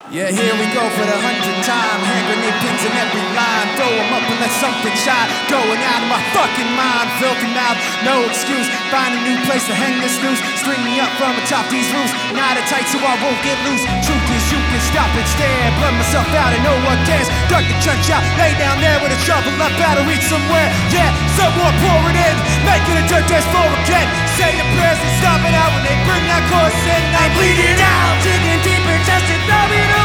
Yeah, here we go for the 100th time. Hand grenade pins in every line. Throw them up and let something shine. Going out of my fucking mind. Filthy mouth, no excuse. Find a new place to hang this noose. String me up from atop these roofs. Knot it tight so I won't get loose. Truth is you can stop and stare. Blood myself out and no one cares. Dug the trench out, lay down there with a shovel. Left out to reach somewhere. Yeah, someone pour it in. Making a dirt dance floor again. Say your prayers and stop it out when they bring that chorus in. I'm bleeding out, digging deeper just to throw it